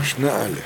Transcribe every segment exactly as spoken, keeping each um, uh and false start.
משנה א',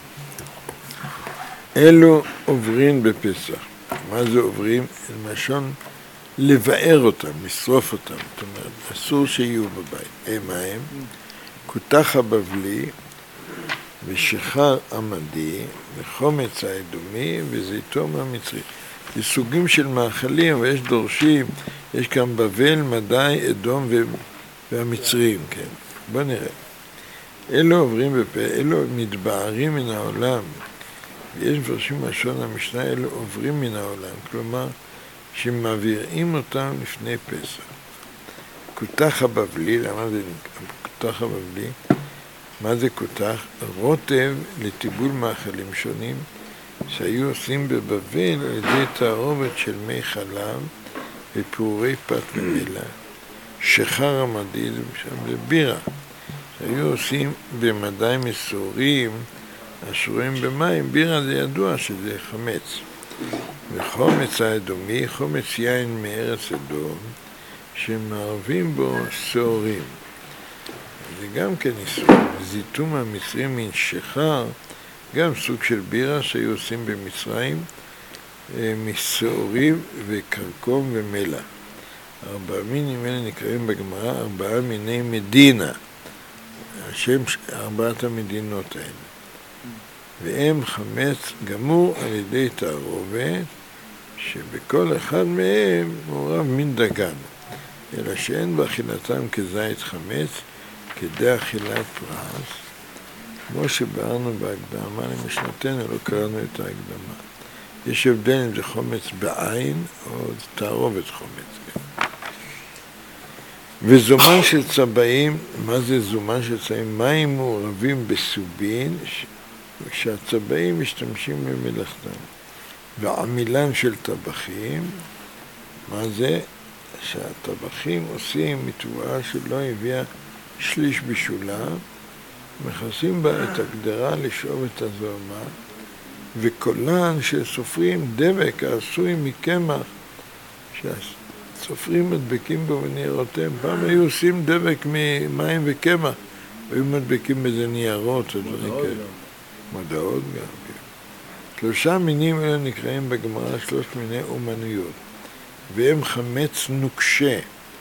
אלו עוברים בפסח. מה זה עוברים? למשון לבאר אותם, לשרוף אותם. זאת אומרת, אסור שיהיו בבית. הם מה הם? כותח הבבלי ושיכר עמדי וחומץ האדומי וזיתום המצרי. זה סוגים של מאכלים, ויש דורשים, יש כאן בבל, מדי, אדום והמצרים, כן. בוא נראה. אלו עוברים בפה, אלו מתבערים מן העולם. ויש מפרשים לשון המשנה, אלו עוברים מן העולם. כלומר, שמעבירים אותם לפני פסח. כותח הבבלי, למה זה נקרא? כותח הבבלי, מה זה כותח? רוטב לטיבול מאכלים שונים, שהיו עושים בבבל על ידי תערובת של מי חלב ופעורי פת ומלח. שיכר עמדי זה בירה, שהיו עושים במדי מסורים השרויים במים. בירה זה ידוע שזה חמץ. וחומץ האדומי, חומץ יין מארץ אדום, שמערבים בו שעורים. זה גם כן איסור. זיתום המצרים מן שיכר, גם סוג של בירה שהיו עושים במצרים, מסעורים וקרקום ומלח. ארבעה מינים אלה נקראים בגמרא ארבעה מיני מדינה, השם ארבעת המדינות האלה. והם חמץ גמור על ידי תערובת, שבכל אחד מהם מעורב מין דגן, אלא שאין באכילתם כזית חמץ, כדי אכילת פרס, כמו שבארנו בהקדמה למשנתנו, לא קראנו את ההקדמה. יש הבדל אם זה חומץ בעין או תערובת חומץ. וזומן של צבעים, מה זה זומן של צבעים? מים מעורבים בסובין, שהצבעים משתמשים במלאכתם. ועמילן של טבחים, מה זה? שהטבחים עושים מתבואה שלא הביאה שליש בשולה, מכסים בה את הגדרה לשאוב את הזוהמה, וקולן שסופרים דבק העשוי מקמח, שהסופרים מדבקים בו וניירותיהם. פעם היו עושים דבק ממים וקמח, היו מדבקים בזה ניירות, מודעות גם. מודעות גם, כן. שלושה מינים אלה נקראים בגמרא שלוש מיני אומנויות, והם חמץ נוקשה.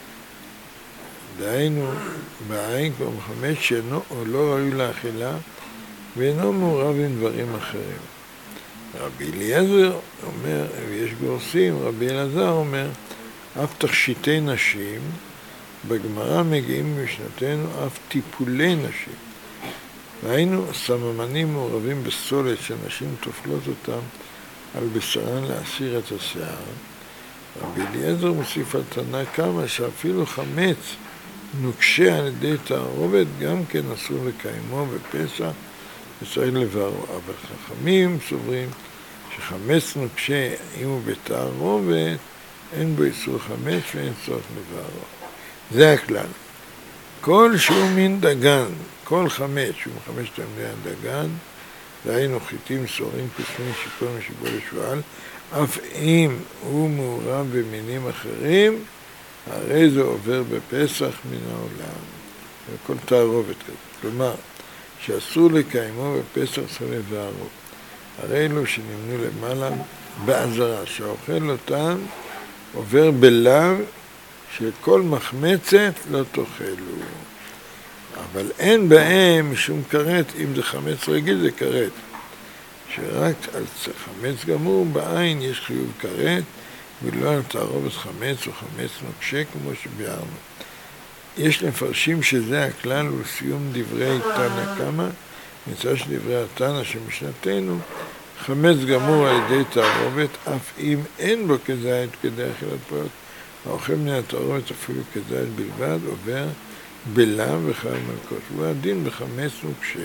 דהיינו, בעין כמו חמץ שאינו או לא ראוי לאכילה, ואינו מעורב עם דברים אחרים. רבי אליעזר אומר, ויש גורסים, רבי אלעזר אומר, אף תכשיטי נשים, בגמרא מגיעים במשנתנו אף טיפולי נשים. והיינו סממנים מעורבים בסולת שנשים תופלות אותם על בשרן להסיר את השיער. רבי אליעזר מוסיף על תנא קמא שאפילו חמץ נוקשה על ידי תערובת, גם כן אסור לקיימו בפסח וצריך לבערו. אבל חכמים סוברים שחמץ נוקשה, אם הוא בתערובת, אין בו איסור חמץ ואין צורך לבערו. זה הכלל. כל שהוא מין דגן, כל חמץ שהוא מחמש תלמידי הדגן, דהיינו חיטים, סוהרים, קוסמים, שיכון ושיבול ושועל, אף אם הוא מעורב במינים אחרים, הרי זה עובר בפסח מן העולם. וכל תערובת כזה. כלומר, שאסור לקיימו בפסח צריך לבערו. הרי אלו שנמנו למעלה בעזרה, שהאוכל אותם עובר בלאו שכל מחמצת לא תאכלו. אבל אין בהם משום כרת, אם זה חמץ רגיל זה כרת. שרק על חמץ גמור בעין יש חיוב כרת, ולא על תערובת חמץ או חמץ נוקשה כמו שביארנו. יש לפרשים שזה הכלל ולסיום דברי תנא קמא, מצד שדברי התנא שמשנתנו, חמץ גמור על ידי תערובת, אף אם אין בו כזית כדי אכילת פרות, האוכל מן התערובת אפילו כזית בלבד, עובר בלאו וחל מלכות. הוא הדין בחמץ נוקשה.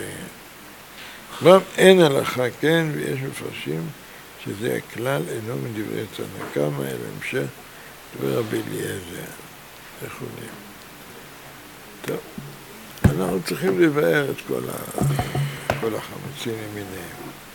כבר אין הלכה כן, ויש מפרשים שזה הכלל אינו מדברי תנא קמא, אלא המשך דבר רבי אליעזר. איך הוא נהיה? טוב, אנחנו צריכים לבאר את כל, ה... כל החמצים למיניהם.